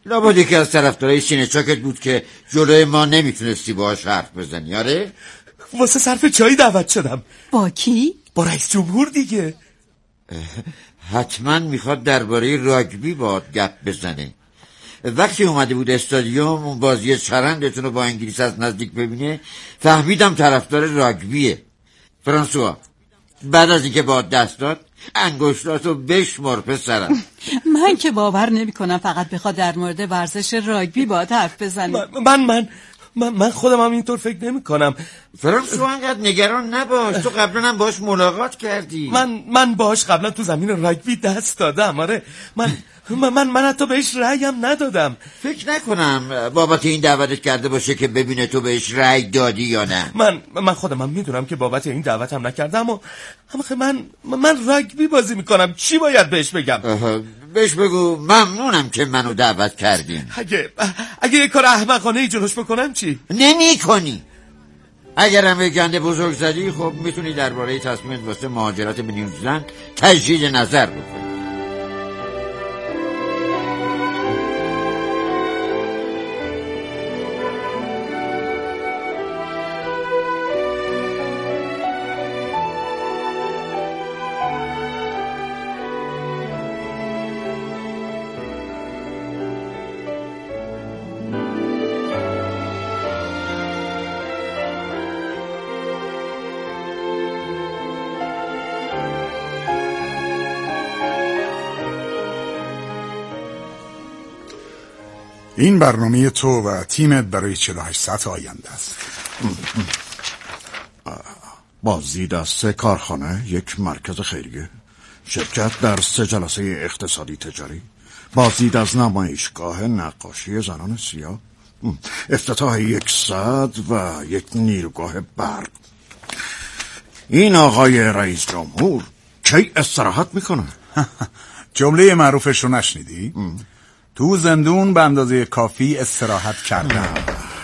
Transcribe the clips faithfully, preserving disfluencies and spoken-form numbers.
لابد یکی از طرفدارای سینه چاکت بود که جلوی ما نمیتونستی باهاش حرف بزنی. آره؟ واسه صرف چای دعوت شدم. با کی؟ با رئیس جمهور دیگه. حتما میخواد درباره راگبی باهات گپ بزنه. وقتی اومده بود استادیوم اون بازی چرندتون رو با انگلیس از نزدیک ببینه فهمیدم طرفدار راگبیه. فرانسوا، بعد از اینکه باهات دست داد انگشتاتو بشمار پسرم. من که باور نمی کنم فقط بخواد در مورد ورزش راگبی باهات حرف بزنه. من من من من خودم هم اینطور فکر نمی کنم. فرانسوا انقدر نگران نباش، تو قبلا هم باش ملاقات کردی. من من باش قبلا تو زمین راگبی دست دادم. آره من من من, من حتی بهش رأیم ندادم. فکر نکنم بابت این دعوتت کرده باشه که ببینه تو بهش رأی دادی یا نه. من من خودم هم میدونم که بابت این دعوتم نکردم و اما من من راگبی بازی میکنم. چی باید بهش بگم؟ بهش بگو ممنونم که منو دعوت کردین. اگه اگه یه کار احمقانه ای جلوش بکنم چی؟ نمی کنی. اگر هم گنده بزرگ زدی خب میتونی درباره تصمیمت واسه مهاجرت به نیوزلند تجدید نظر بکنی. این برنامه تو و تیمت برای چهل و هشت ساعت آینده است. بازدید از سه کارخانه، یک مرکز خیریه، شرکت در سه جلسه اقتصادی تجاری، بازدید از نمایشگاه نقاشی زنان سیاه، افتتاح یک سد و یک نیروگاه برق. این آقای رئیس جمهور کی استراحت میکنه؟ جمله معروفش رو نشنیدی؟ ام. تو زندون به اندازه کافی استراحت کردم.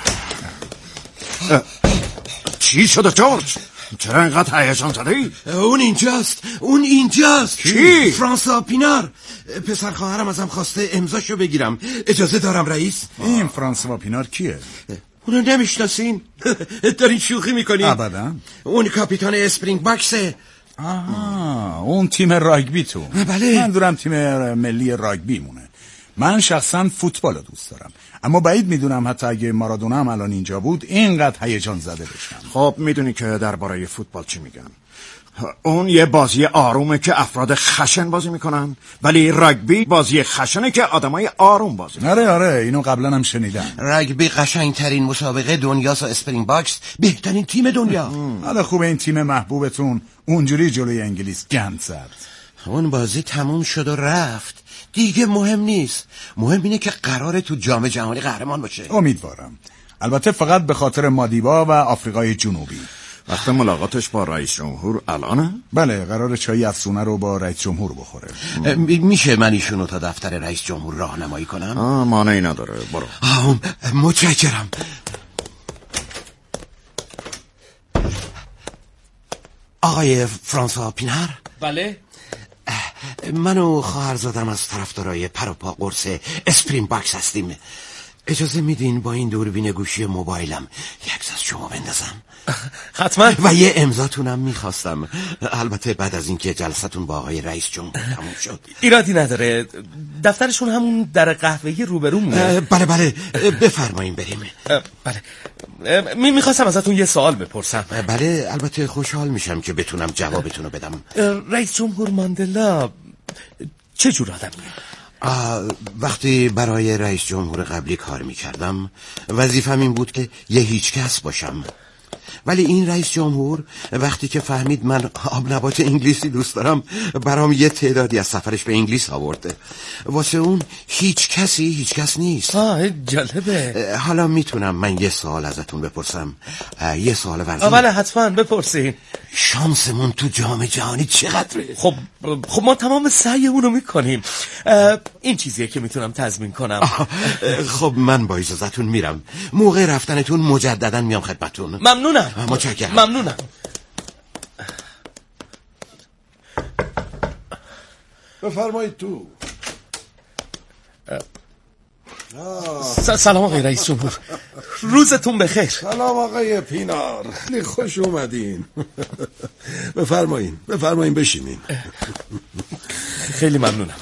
چی شده جورج؟ چرا اینقدر هیجان زدی؟ اون اینجاست. اون اینجاست. کی؟ فرانسوا پینار. پسر خواهرم ازم خواسته امضاشو بگیرم. اجازه دارم رئیس؟ این فرانسوا پینار کیه؟ اونو نمیشناسین؟ دارین شوخی میکنین؟ ابدا. اون کاپیتان اسپرینگ باکسه. آها، اون تیم راگبی تو. بله. منظورم تیم ملی راگبی مونه. من شخصا فوتبال رو دوست دارم، اما بعید میدونم حتی اگه مارادونا هم الان اینجا بود اینقدر هیجان زده بشم. خب میدونی که درباره فوتبال چی میگن؟ اون یه بازی آرومه که افراد خشن بازی میکنن، ولی راگبی بازی خشنه که آدمای آروم بازی میکنن. آره آره اینو قبلا هم شنیدم. راگبی قشنگترین مسابقه دنیاست و اسپرینگ باکس بهترین تیم دنیا. حالا خوبه این تیم محبوبتون اونجوری جلوی انگلیس گند زد. اون بازی تموم شد و رفت. دیگه مهم نیست. مهم اینه که قراره تو جام جهانی قهرمان باشه. امیدوارم. البته فقط به خاطر مادیبا و آفریقای جنوبی. وقت ملاقاتش با رئیس جمهور الانه؟ بله، قرار چای افسونه رو با رئیس جمهور بخوره. میشه من ایشونو تا دفتر رئیس جمهور راهنمایی کنم؟ آه مانعی نداره، برو. آه متشکرم. آقای فرانسوا پینار؟ بله. من و خواهرزادم از طرفدارای پر و پا قرص اسپرینگ باکس هستیم. اجازه میدین با این دوربین گوشی موبایلم یک از شما بندازم؟ حتما. و یه امضاتونم میخواستم، البته بعد از اینکه جلستون با آقای رئیس جمهور تموم شد. ایرادی نداره، دفترشون همون در قهوه‌ای روبرومونه. بله بله بفرمایین بریم. بله می میخواستم ازتون یه سوال بپرسم. بله البته خوشحال میشم که بتونم جوابتون رو بدم. رئیس جمهور ماندلا چه جور آدمیه؟ وقتی برای رئیس جمهور قبلی کار میکردم وظیفم این بود که یه هیچ کس باشم، ولی این رئیس جمهور وقتی که فهمید من آب نبات انگلیسی دوست دارم برام یه تعدادی از سفرش به انگلیس آورده. واسه اون هیچ کسی هیچ کس نیست. آه جالبه. حالا میتونم من یه سوال ازتون بپرسم؟ یه سوال ورزی. بله حتما بپرسی. شانسمون تو جام جهانی چقدره؟ خب خب ما تمام سعیمون رو میکنیم. این چیزیه که میتونم تضمین کنم. خب من با اجازهتون میرم. موقع رفتنتون مجددا میام خدمتتون. ممنونم. متشکرم. ممنونم. بفرمایید تو. سلام آقای رئیس جمهور، روزتون بخیر. سلام آقای پینار، خیلی خوش اومدین. بفرمایین بفرمایین بشینین. خیلی ممنونم.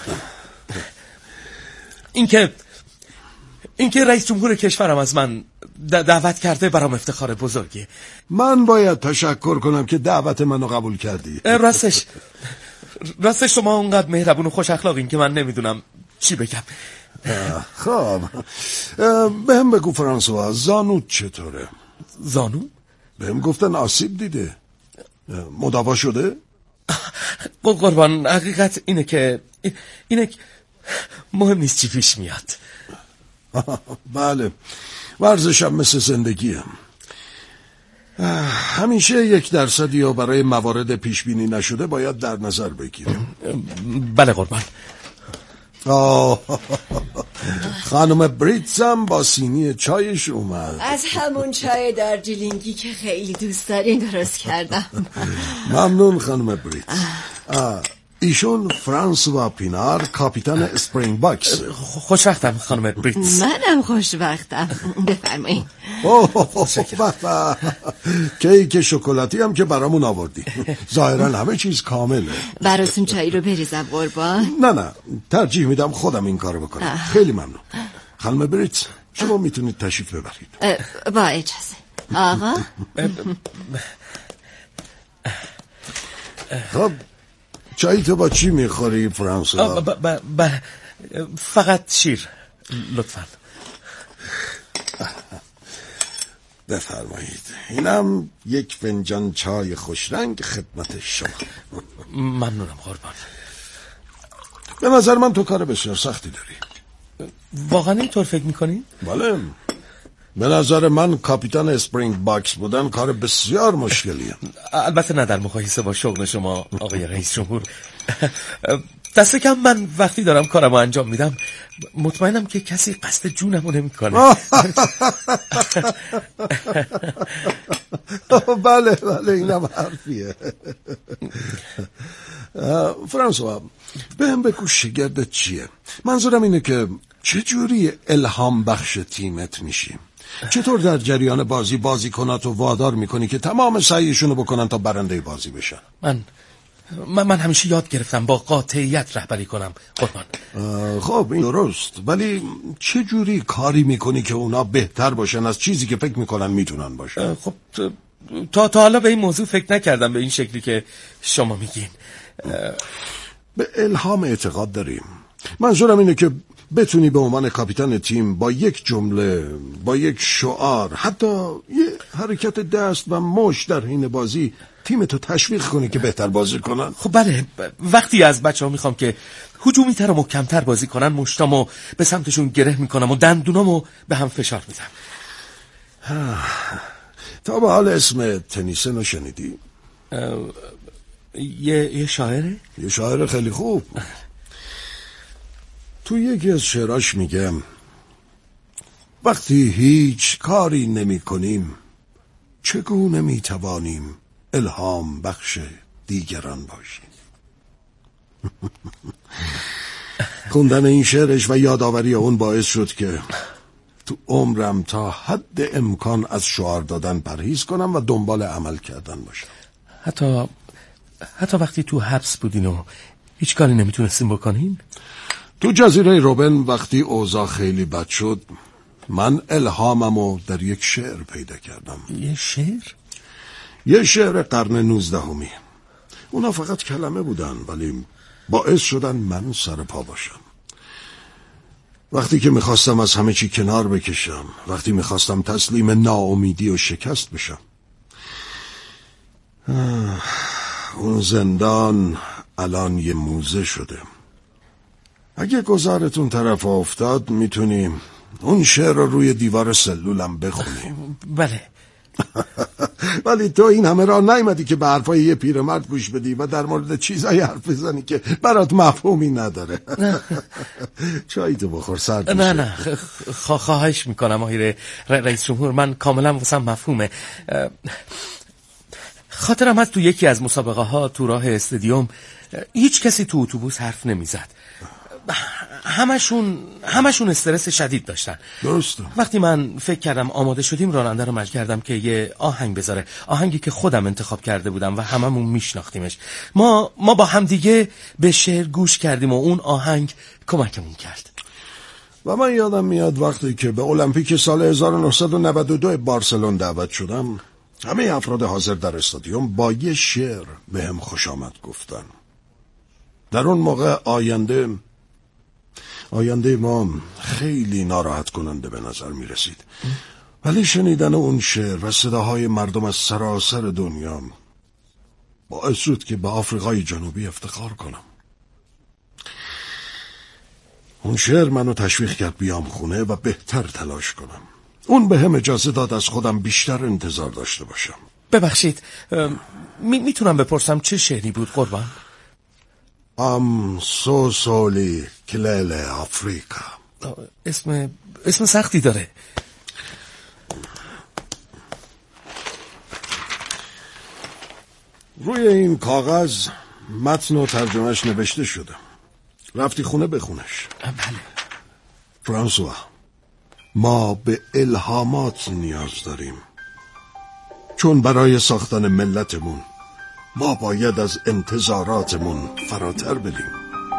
اینکه اینکه رئیس جمهور کشورم از من دعوت کرده برام افتخار بزرگیه. من باید تشکر کنم که دعوت منو قبول کردی. راستش راستش شما اونقدر مهربون و خوش اخلاقین که من نمیدونم چی بگم. خب به هم بگو فرانسوا، زانو چطوره؟ زانو؟ به هم گفتن آسیب دیده، مداوا شده؟ قربان، حقیقت اینه که اینه که مهم نیست چی پیش میاد. بله، ورزشم مثل زندگیم، همیشه یک درصدی یا برای موارد پیش بینی نشده باید در نظر بگیریم. بله قربان. آه خانم بریتز هم با سینی چایش اومد. از همون چای دارجیلینگی که خیلی دوست دارین درست کردم. ممنون خانم بریتز. ایشون فرانسوا پینار، کاپیتان اسپرینگ باکس. خوشبختم خانم بریتز. منم خوشبختم. بفرمایید. کیک شکلاتی هم که برامون آوردی. ظاهرا همه چیز کامله. براتون چای رو بریزم قربان؟ نه نه، ترجیح میدم خودم این کارو بکنم. خیلی ممنون. خانم بریتز، شما میتونید تشریف ببرید. با اجازه. آقا خب چایی تو با چی میخوری فرانسوا؟ ب- ب- ب- فقط شیر لطفا. بفرمایید، اینم یک فنجان چای خوشرنگ خدمت شما. ممنونم قربان. به نظر من تو کار بسیار سختی داری. واقعا اینطور فکر میکنی؟ بله، به نظر من کاپیتان اسپرینگ باکس بودن کار بسیار مشکلیه. البته نه در مقایسه با شغل شما آقای رئیس جمهور. دست کم من وقتی دارم کارمو انجام میدم مطمئنم که کسی قصد جونمو نمیکنه. بله بله، اینم حرفیه. فرانسوا، به هم بگو شگردت چیه؟ منظورم اینه که چجوری الهام بخش تیمت میشی؟ چطور در جریان بازی بازیکناتو وادار میکنی که تمام سعیشونو بکنن تا برنده بازی بشن؟ من من, من همیشه یاد گرفتم با قاطعیت رهبری کنم قربان. خب این درست، ولی چجوری کاری میکنی که اونا بهتر باشن از چیزی که فکر میکنن میتونن باشن؟ خب تا تا حالا به این موضوع فکر نکردم به این شکلی که شما میگین. به الهام اعتقاد داریم. منظورم اینه که بتونی به عنوان کاپیتان تیم با یک جمله، با یک شعار، حتی یه حرکت دست و مش در حین بازی تیمتو تشویق کنی که بهتر بازی کنن. خب بله، وقتی از بچه ها میخوام که هجومی تر و محکمتر بازی کنن مشتامو به سمتشون گره میکنم و دندونامو به هم فشار میدم. تا به حال اسم تنیسن رو شنیدی؟ یه یه شاعره؟ یه شاعر خیلی خوب. تو یکی از شعراش میگم وقتی هیچ کاری نمی کنیم چگونه می توانیم الهام بخش دیگران باشیم. خوندن این شعرش و یادآوری اون باعث شد که تو عمرم تا حد امکان از شعار دادن پرهیز کنم و دنبال عمل کردن باشم. حتی حتی وقتی تو حبس بودین و هیچ کاری نمیتونستین بکنین؟ تو جزیره روبن وقتی اوضاع خیلی بد شد من الهاممو در یک شعر پیدا کردم. یه شعر؟ یه شعر قرن نوزدهمی. اونا فقط کلمه بودن ولی باعث شدن من سر پا باشم. وقتی که میخواستم از همه چی کنار بکشم، وقتی میخواستم تسلیم ناامیدی و شکست بشم، اون زندان الان یه موزه شده. اگه گذارتون طرف افتاد میتونیم اون شعر رو روی دیوار سلولم بخونی. بله. ولی تو این همه راه نیومدی که به حرفای یه پیرمرد گوش بدی و در مورد چیزایی حرف بزنی که برات مفهومی نداره. چایی تو بخور سرد میشه. نه نه خواهش میکنم آقای رئیس جمهور، من کاملا واسم مفهومه. خاطرم هست تو یکی از مسابقه ها تو راه استادیوم هیچ کسی تو اتوبوس حرف نمیزد. همشون همشون استرس شدید داشتن. درسته. وقتی من فکر کردم آماده شدیم راننده رو مجبور کردم که یه آهنگ بذاره، آهنگی که خودم انتخاب کرده بودم و هممون میشناختیمش. ما ما با هم دیگه به شعر گوش کردیم و اون آهنگ کمکمون کرد. و من یادم میاد وقتی که به المپیک سال هزار و نهصد و نود و دو بارسلون دعوت شدم، همه افراد حاضر در استادیوم با یه شعر به هم خوش آمد گفتن. در اون موقع آینده آینده ما خیلی ناراحت کننده به نظر می رسید، ولی شنیدن اون شعر و صداهای مردم از سراسر دنیا باعث شد که به آفریقای جنوبی افتخار کنم. اون شعر منو تشویق کرد بیام خونه و بهتر تلاش کنم. اون به هم اجازه داد از خودم بیشتر انتظار داشته باشم. ببخشید، می میتونم بپرسم چه شعری بود قربان؟ ام سو سولی کلیل آفریقا. اسم اسم سختی داره. روی این کاغذ متن و ترجمهش نوشته شده. رفتی خونه بخونش. بله. فرانسوا، ما به الهامات نیاز داریم، چون برای ساختن ملتمون ما باید از انتظاراتمون فراتر بریم.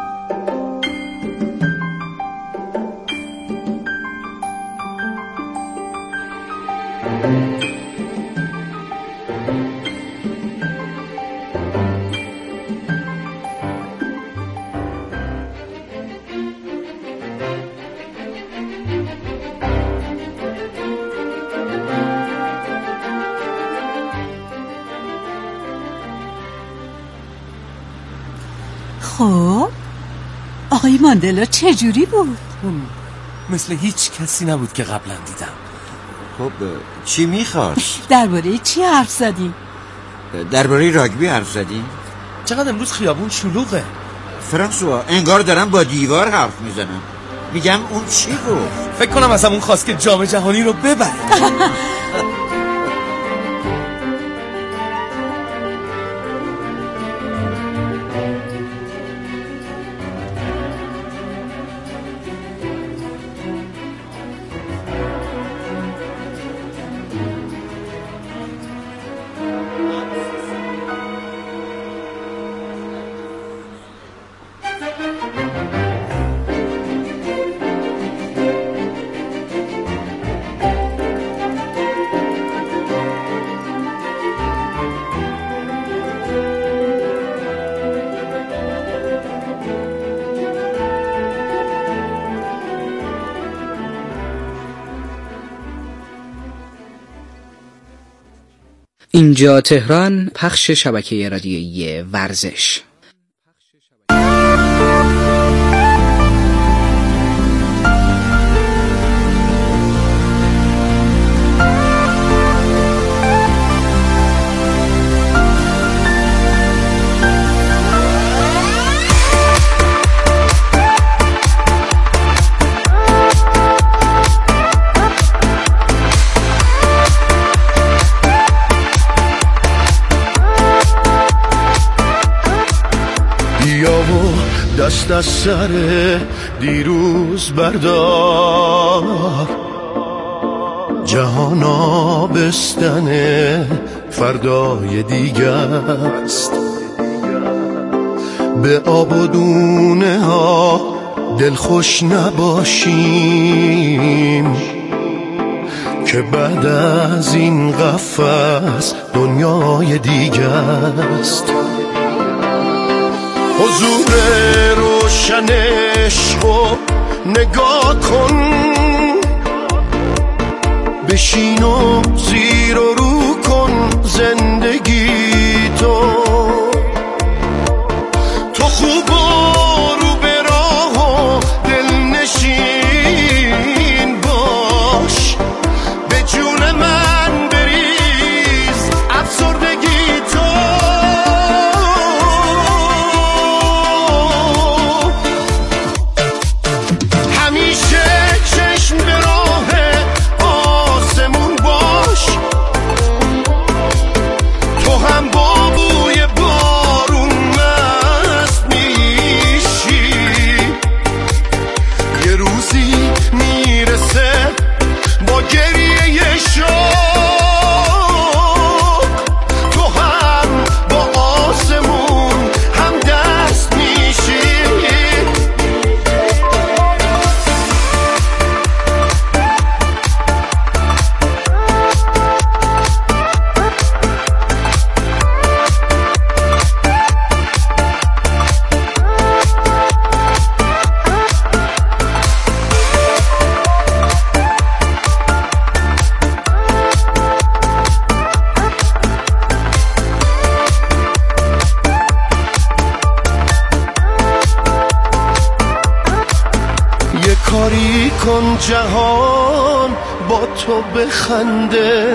خب آقای ماندلا چجوری بود؟ مثل هیچ کسی نبود که قبلا دیدم. خب چی میخواست؟ درباره چی حرف زدیم؟ درباره راگبی حرف زدیم. چقدر امروز خیابون شلوغه. فرانسوا، انگار دارم با دیوار حرف میزنم. میگم اون چی گفت؟ فکر کنم از همون خواست که جام جهانی رو ببره. اینجا تهران، پخش شبکه رادیویی ورزش. دست از سر دیروز بردار، جهان آبستن فردای دیگه است. به آب و دونه ها دلخوش نباشیم که بعد از این قفس دنیای دیگه است. حضور روشن عشقو نگاه کن، بشین و زیر و رو کن زندگی تو. تو خوب و رو به راه و دلنشین باش، به جون من بریز افسردگی تو. تو کن جهان با تو بخنده،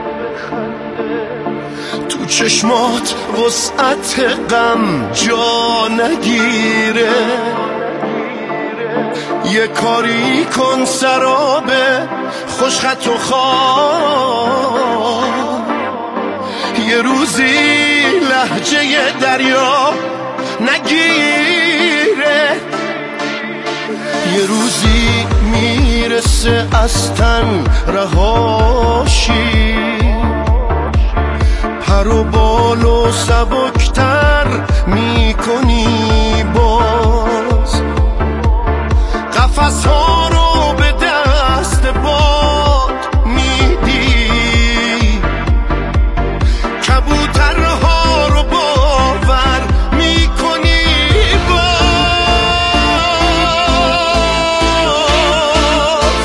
تو چشمات وسعت غم جا نگیره. یه کاری کن سراب خوشخط و خواب، یه روزی لهجه دریا نگیره. یه روزی میرسه از تن رهاشی، پر و بال و سبکتر میکنی باز، قفس ها رو به دست باد میدی، کبوترها رو باور میکنی باز.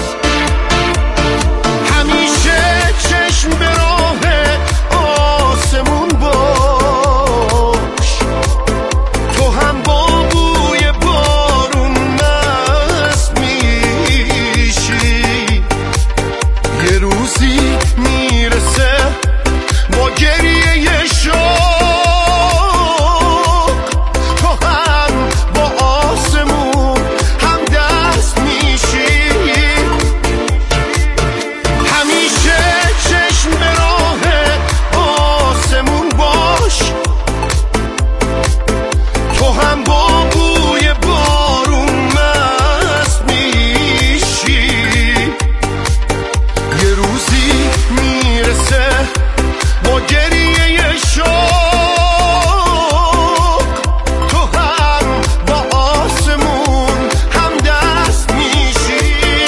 همیشه چشم به راه آسمون باش، تو هم با بوی بارون مست میشی. یه روزی میرسه با گریه شوق، تو هم با آسمون هم دست میشی. همیشه چشم به راه آسمون باش، تو هم با بوی بارون مست میشی. یه روزی میرسه با گریه شوق، تو هم با آسمون هم دست میشی.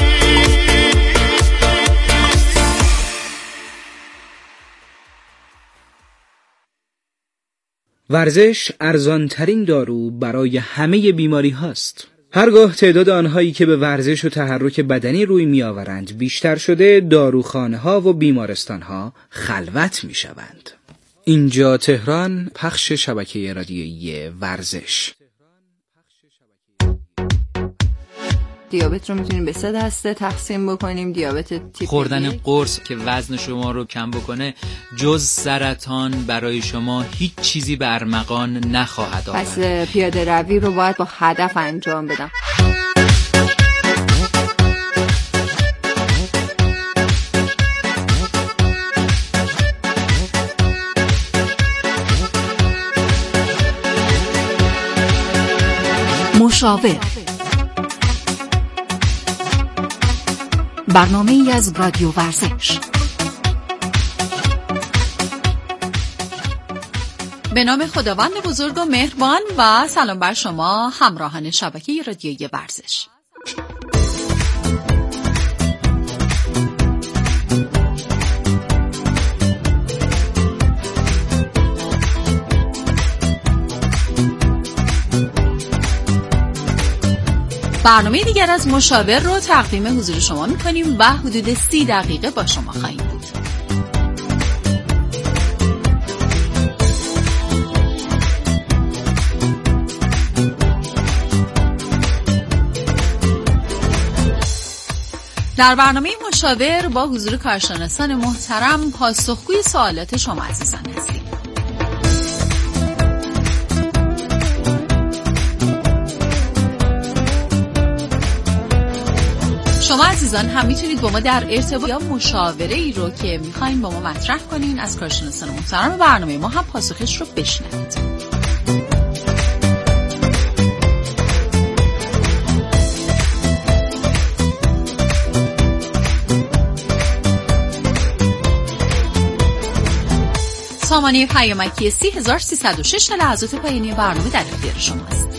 ورزش ارزانترین دارو برای همه بیماری هاست. هرگاه تعداد آنهایی که به ورزش و تحرک بدنی روی می آورند بیشتر شده، داروخانه ها و بیمارستان ها خلوت می شوند. اینجا تهران، پخش شبکه رادیویی ورزش. دیابت رو میتونیم به سه دسته تقسیم بکنیم. دیابت تیپ خوردن یک. قرص که وزن شما رو کم بکنه جز سرطان برای شما هیچ چیزی به ارمغان نخواهد آورد. پس پیاده روی رو باید با هدف انجام بدم. مشاور، برنامه ای از رادیو ورزش. به نام خداوند بزرگ و مهربان و سلام بر شما همراهان شبکه رادیویی ورزش. برنامه دیگر از مشاور رو تقدیم حضور شما می‌کنیم و حدود سی دقیقه با شما خواهیم بود. در برنامه مشاور با حضور کارشناسان محترم پاسخگوی سوالات شما عزیزان هستیم. شما عزیزان هم میتونید با ما در ارتباط یا مشاوره ای رو که میخواین با ما مطرح کنین از کارشناسان محترم برنامه ما هم پاسخش رو بشنوید. سامانه پیامکی سی هزار سیصد و شش لحظات پایانی برنامه در اختیار شماست.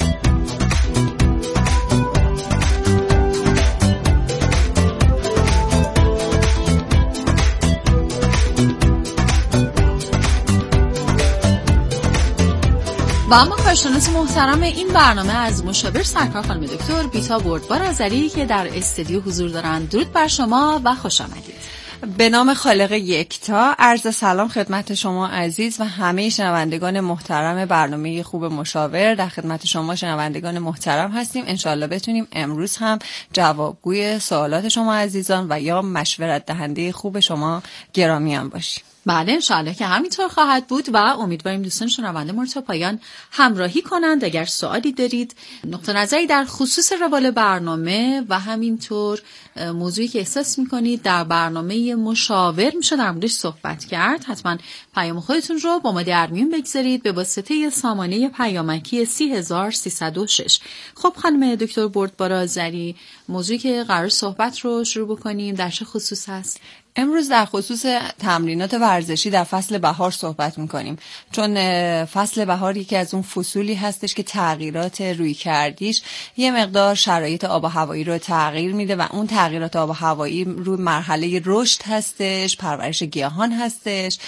و اما کارشناس محترم این برنامه از مشاور سرکار خانم دکتر بیتا بردبار آذری که در استودیو حضور دارند. درود بر شما و خوش آمدید. به نام خالق یکتا، عرض سلام خدمت شما عزیز و همه شنوندگان محترم برنامه خوب مشاور. در خدمت شما شنوندگان محترم هستیم. انشالله بتونیم امروز هم جوابگوی سوالات شما عزیزان و یا مشورت دهنده خوب شما گرامیان باشیم. بله انشالله که همینطور خواهد بود و امیدواریم دوستان شنونده ما رو تا پایان همراهی کنند. اگر سوالی دارید، نقطه نظری در خصوص روال برنامه و همینطور موضوعی که احساس میکنید در برنامه مشاور میشه در موردش صحبت کرد، حتما پیام خودتون رو با ما در میون بگذارید به واسطه سامانه پیامکی سی هزار سیصد و شش. خب خانم دکتر بردبار آذری، موضوعی که قرار صحبت رو شروع بکنیم در چه خصوص هست؟ امروز در خصوص تمرینات ورزشی در فصل بهار صحبت میکنیم، چون فصل بهار یکی از اون فصولی هستش که تغییرات روی کردیش یه مقدار شرایط آب و هوایی رو تغییر میده و اون تغییرات آب و هوایی روی مرحله رشد هستش، پرورش گیاهان هستش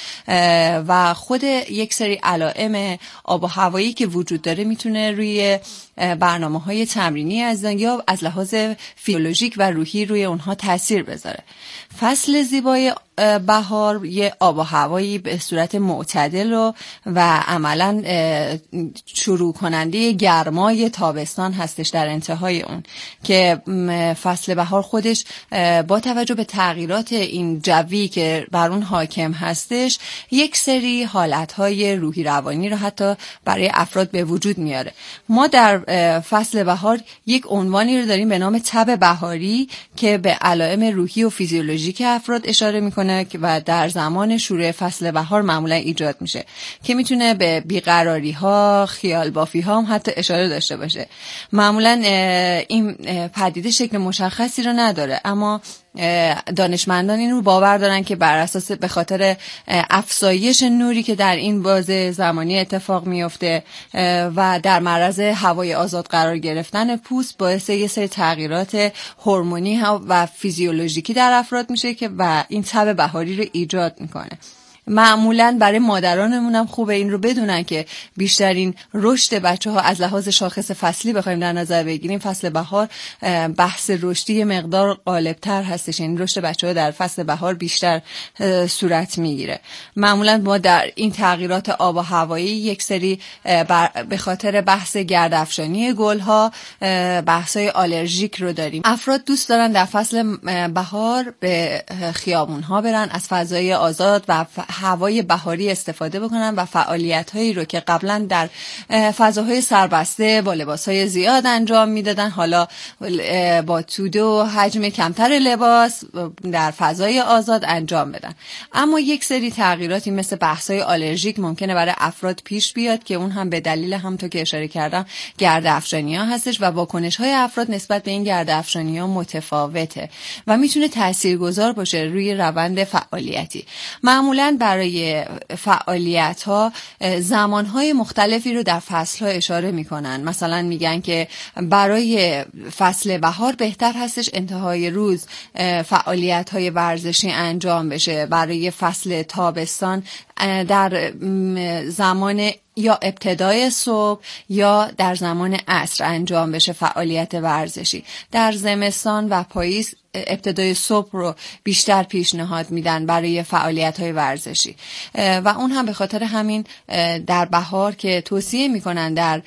و خود یک سری علائم آب و هوایی که وجود داره میتونه روی برنامه‌های تمرینی از یا از لحاظ فیزیولوژیک و روحی روی اونها تاثیر بذاره. فصل زیبای بهار یه آب و هوایی به صورت معتدل و و عملاً شروع کننده گرمای تابستان هستش در انتهای اون، که فصل بهار خودش با توجه به تغییرات این جوی که بر اون حاکم هستش یک سری حالتهای روحی روانی رو حتی برای افراد به وجود میاره. ما در فصل بهار یک عنوانی رو داریم به نام تب بهاری که به علائم روحی و فیزیولوژیک افراد اشاره میکنه و در زمان شروع فصل بهار معمولا ایجاد میشه که میتونه به بیقراری ها، خیال بافی ها هم حتی اشاره داشته باشه. معمولا این پدیده شکل مشخصی رو نداره، اما دانشمندان این رو باور دارن که بر اساس به خاطر افزایش نوری که در این بازه زمانی اتفاق میفته و در معرض هوای آزاد قرار گرفتن پوست باعث یه سری تغییرات هورمونی و فیزیولوژیکی در افراد میشه که و این تب بهاری رو ایجاد میکنه. معمولاً برای مادرانمون هم خوبه این رو بدونن که بیشترین رشد بچه‌ها از لحاظ شاخص فصلی بخوایم در نظر بگیریم، فصل بهار بحث رشدی مقدار غالب‌تر هستش، یعنی رشد بچه‌ها در فصل بهار بیشتر صورت میگیره. معمولاً ما در این تغییرات آب و هوایی یک سری به خاطر بحث گردافشانی گل‌ها بحث‌های آلرژیک رو داریم. افراد دوست دارن در فصل بهار به خیابون‌ها برن، از فضای آزاد و هوای بهاری استفاده بکنن و فعالیت‌هایی رو که قبلا در فضاهای سربسته با لباس‌های زیاد انجام میدادن حالا با توده و حجم کمتر لباس در فضای آزاد انجام بدن. اما یک سری تغییراتی مثل بحث‌های آلرژیک ممکنه برای افراد پیش بیاد که اون هم به دلیل همونطور که اشاره کردم گردافشانی‌ها هستش و واکنش‌های افراد نسبت به این گردافشانی‌ها متفاوته و میتونه تاثیرگذار باشه روی روند فعالیتی. معمولاً برای فعالیت ها زمان های مختلفی رو در فصل ها اشاره میکنن. مثلا میگن که برای فصل بهار بهتر هستش انتهای روز فعالیت های ورزشی انجام بشه، برای فصل تابستان در زمان یا ابتدای صبح یا در زمان عصر انجام بشه فعالیت ورزشی. در زمستان و پاییز ابتدای صبح رو بیشتر پیشنهاد میدن برای فعالیت‌های ورزشی و اون هم به خاطر همین در بهار که توصیه میکنن در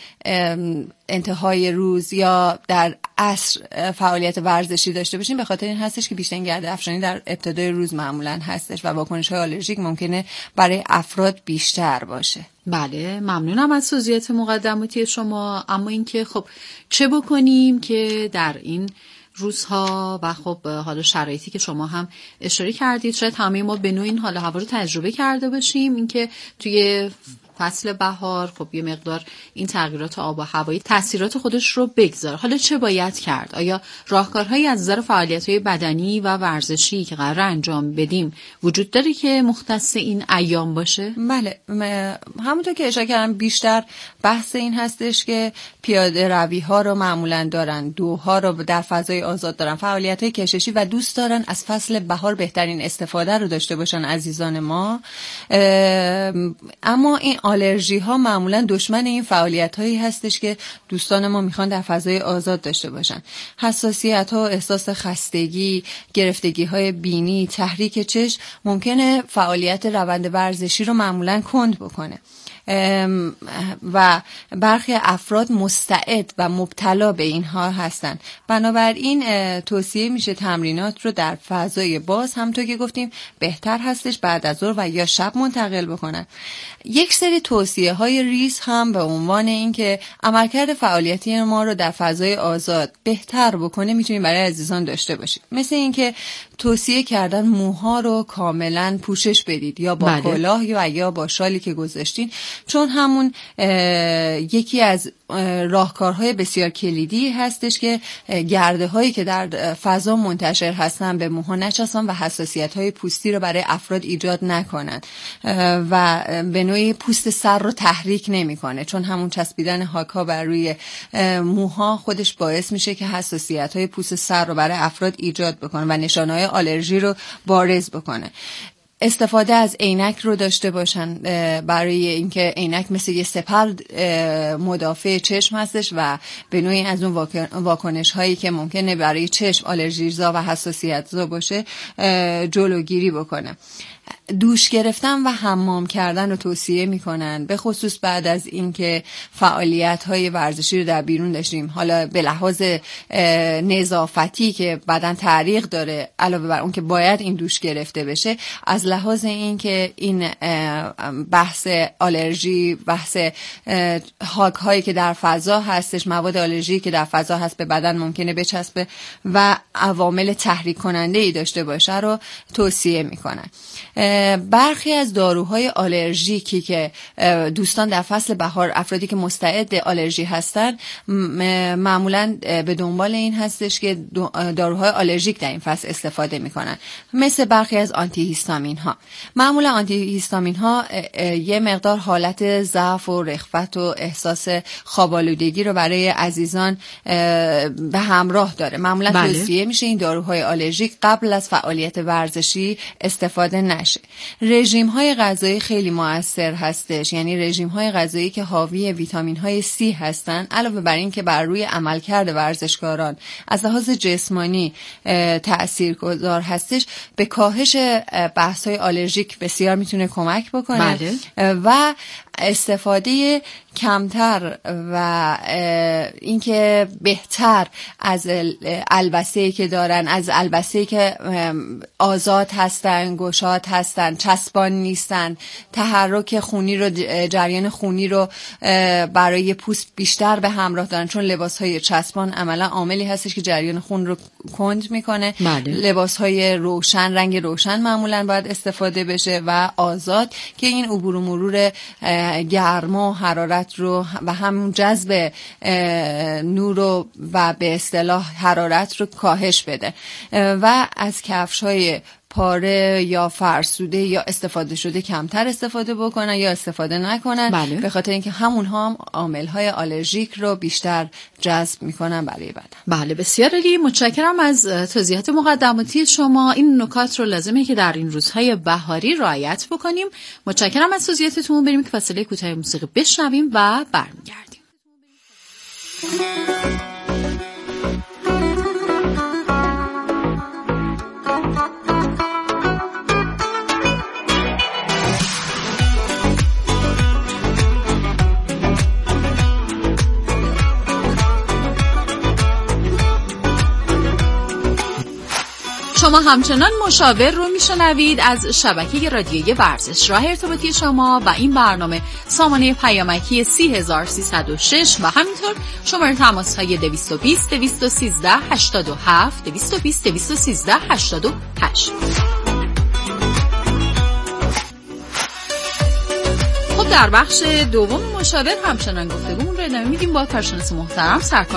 انتهای روز یا در عصر فعالیت ورزشی داشته باشیم، به خاطر این هستش که بیشتر گردافشانی در ابتدای روز معمولا هستش و واکنش‌های آلرژیک ممکنه برای افراد بیشتر باشه. بله ممنونم از توضیحات مقدماتی شما. اما اینکه خب چه بکنیم که در این روزها و خب حالا شرایطی که شما هم اشاره کردید شاید همه ما به نوعی این حال هوا رو تجربه کرده باشیم، اینکه توی فصل بهار خب یه مقدار این تغییرات آب و هوایی تاثیرات خودش رو بگذاره. حالا چه باید کرد؟ آیا راهکارهایی از نظر فعالیت‌های بدنی و ورزشی که قرار انجام بدیم وجود داره که مختص این ایام باشه؟ بله، همونطور که اشاره کردم بیشتر بحث این هستش که پیاده روی ها رو معمولا دارن، دوها رو در فضای آزاد دارن، فعالیت‌های کششی و دوست دارن از فصل بهار بهترین استفاده رو داشته باشن عزیزان ما. اما این آلرژی ها معمولا دشمن این فعالیت هایی هستش که دوستان ما میخوان در فضای آزاد داشته باشن. حساسیت ها، احساس خستگی، گرفتگی های بینی، تحریک چشم ممکنه فعالیت روند ورزشی رو معمولا کند بکنه و برخی افراد مستعد و مبتلا به اینها هستند. بنابراین توصیه میشه تمرینات رو در فضای باز همونطور که گفتیم بهتر هستش بعد از ظهر و یا شب منتقل بکنن. یک سری توصیه های ریز هم به عنوان اینکه عملکرد فعالیتی ما رو در فضای آزاد بهتر بکنه میتونیم برای عزیزان داشته باشیم. مثل اینکه توصیه کردن موها رو کاملا پوشش بدید یا با کلاه یا یا با شالی که گذاشتین، چون همون یکی از راهکارهای بسیار کلیدی هستش که گرده هایی که در فضا منتشر هستن به موها نچسبن و حساسیت های پوستی رو برای افراد ایجاد نکنن و به نوعی پوست سر رو تحریک نمیکنه، چون همون چسبیدن هاک‌ها بر روی موها خودش باعث میشه که حساسیت های پوست سر رو برای افراد ایجاد بکنه و نشانه‌های آلرژی رو بارز بکنه. استفاده از عینک رو داشته باشن برای اینکه عینک مثل یه سپر مدافع چشم هستش و به نوعی از اون واکنش هایی که ممکنه برای چشم آلرژیزا و حساسیت زا باشه جلوگیری بکنه. دوش گرفتن و حمام کردن رو توصیه میکنن، به خصوص بعد از اینکه فعالیت های ورزشی رو در بیرون داشتیم. حالا به لحاظ نظافتی که بدن تعریق داره علاوه بر اون که باید این دوش گرفته بشه، از لحاظ این که این بحث آلرژی، بحث هاک هایی که در فضا هستش، مواد آلرژی که در فضا هست به بدن ممکنه بچسبه و عوامل تحریک کننده ای داشته باشه رو توصیه میکنن. برخی از داروهای آلرژیکی که دوستان در فصل بهار، افرادی که مستعد آلرژی هستن معمولا به دنبال این هستش که داروهای آلرژیک در این فصل استفاده میکنن، مثل برخی از آنتی هیستامین ها. معمولا آنتی هیستامین ها یه مقدار حالت ضعف و رخوت و احساس خواب‌آلودگی رو برای عزیزان به همراه داره. معمولا بله. توصیه میشه این داروهای آلرژیک قبل از فعالیت ورزشی استفاده نشه. رژیم های غذایی خیلی مؤثر هستش، یعنی رژیم های غذایی که حاوی ویتامین های سی هستن، علاوه بر این که بر روی عملکرد ورزشکاران از لحاظ جسمانی تاثیرگذار هستش، به کاهش بحث های آلرژیک بسیار میتونه کمک بکنه. بله. و استفاده کمتر و اینکه بهتر از البسه‌ای که دارن، از البسه‌ای که آزاد هستن، گشاد هستن، چسبان نیستن، تحرک خونی رو، جریان خونی رو برای پوست بیشتر به همراه دارن، چون لباس‌های چسبان عملا عاملی هستش که جریان خون رو کند میکنه. بله. لباس‌های روشن، رنگ روشن معمولا باید استفاده بشه و آزاد که این عبور و مرور گرما و حرارت رو و همون جذب نور رو و به اصطلاح حرارت رو کاهش بده و از کفش‌های پاره یا فرسوده یا استفاده شده کمتر استفاده بکنن یا استفاده نکنن. بله. به خاطر اینکه همون هم عامل‌های آلرژیک رو بیشتر جذب میکنن برای بدن. بله بسیار عالی، متشکرم از توضیحات مقدماتی شما. این نکات رو لازمه که در این روزهای بهاری رعایت بکنیم. متشکرم از توضیحاتتون. بریم که فاصله کوتاه موسیقی بشنویم و برمیگردیم. شما همچنان مشاور رو میشنوید از شبکه رادیویی ورزش. راه ارتباطی شما و این برنامه سامانه پیامکی سی هزار سیصد و شش و همینطور شماره تماس های دویست و بیست دویست و سیزده هشتاد و هفت دویست و بیست دویست و سیزده هشتاد و هشت. خب در بخش دوم مشاور همچنان گفتگومون رو ادامه میدیم با کارشناس محترم سرکار